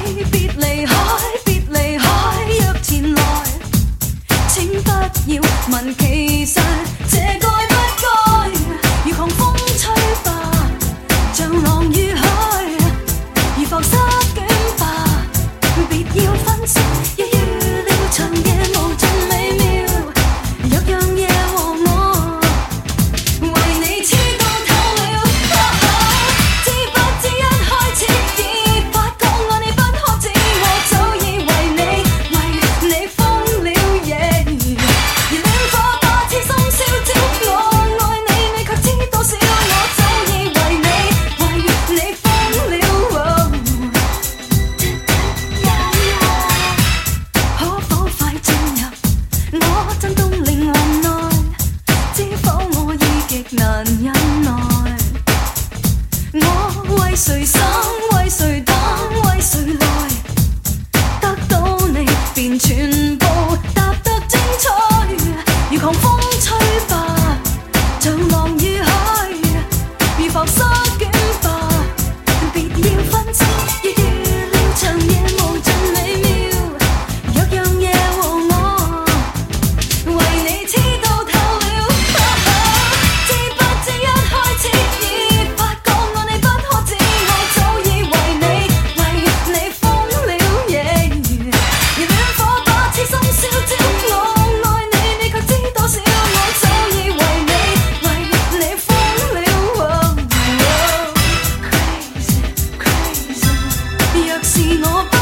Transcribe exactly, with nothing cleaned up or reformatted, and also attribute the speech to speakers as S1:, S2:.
S1: 別離開，別離開，若前來，請不要問其實這該不該，如狂風吹吧，像浪與海，如浮沙捲吧，別要分析，要預料長夜無盡美妙，若樣嘢和我為你痴到透了，知不知一開始已發覺愛你不可止，我早已為你為你瘋了夜，如戀火把痴心燒焦，我愛你你卻知多少，我早已為你為你瘋了，可否快進入我震動靈魂內，知否我已極難忍耐，我為誰生為誰等為誰來，得到你便全部踏得精彩，如狂風吹吧，像浪與海，如浮沙捲吧，別要分析，要預料長夜無盡美妙，若樣嘢和我為你痴到透了，知不知一開始已發覺愛你不可止，我早已為你為你瘋了夜，如戀火把痴心燒焦，我愛你你卻知多少，我早已為你為你瘋了，Crazy Crazy，若是我不